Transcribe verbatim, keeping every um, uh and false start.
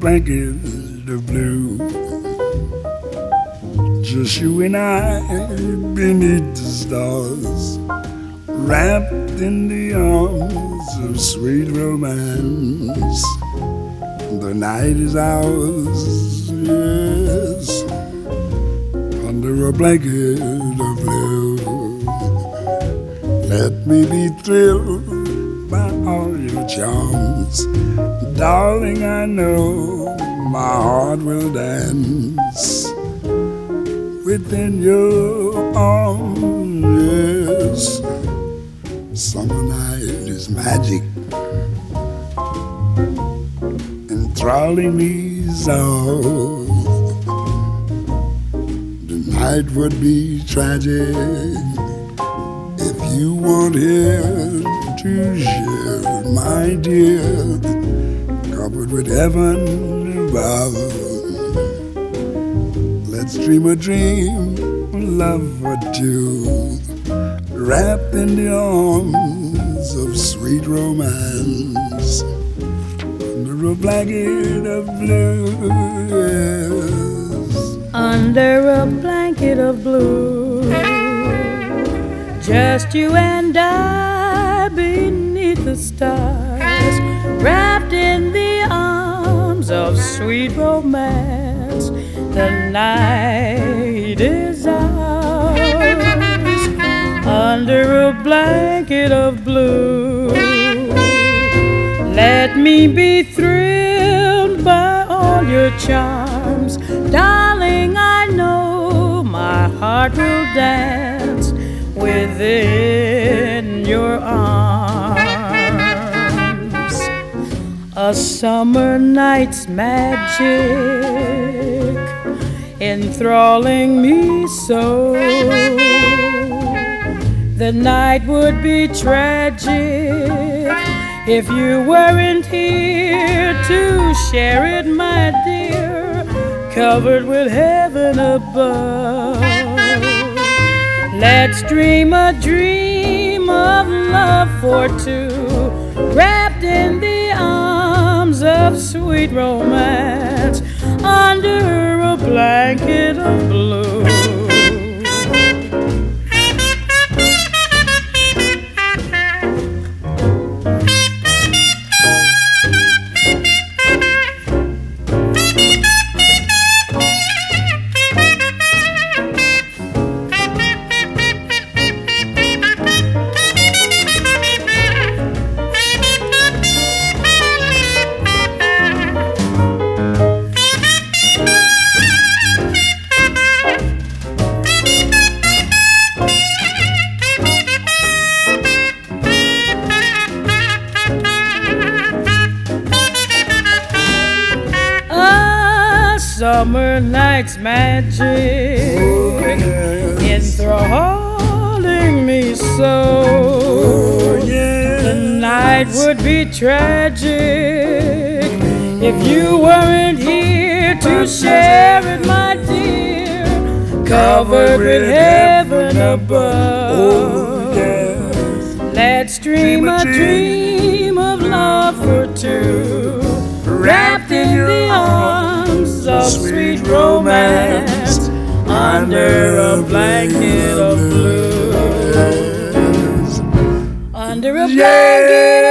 blanket of blue. Just you and I beneath the stars, wrapped in the arms of sweet romance. The night is ours, yes, under a blanket of blue. Let me be thrilled by all your charms, darling. I know my heart will dance within your arms, yes. Summer night is magic, enthralling me so. The night would be tragic if you weren't here to share, my dear, covered with heaven above. Let's dream a dream of love for two, wrapped in the arms of sweet romance, under a blanket of blue, yes. Under a blanket of blue, just you and I beneath the stars, wrapped in the arms of sweet romance. The night is ours, under a blanket of blue. Let me be thrilled by all your charms, darling. I know my heart will dance within your arms. A summer night's magic, enthralling me so. The night would be tragic if you weren't here to share it, my dear, covered with heaven above. Let's dream a dream of love for two, wrapped in the arms of sweet romance, under a blanket of blue. Summer night's magic, oh, yes, enthralling me so. Oh, yes. The night would be tragic if you weren't here to share it, my dear, covered with heaven above. Oh, yes. Let's dream a dream of love for two, wrapped in the arms of sweet romance, under a blanket of blue. Under a blanket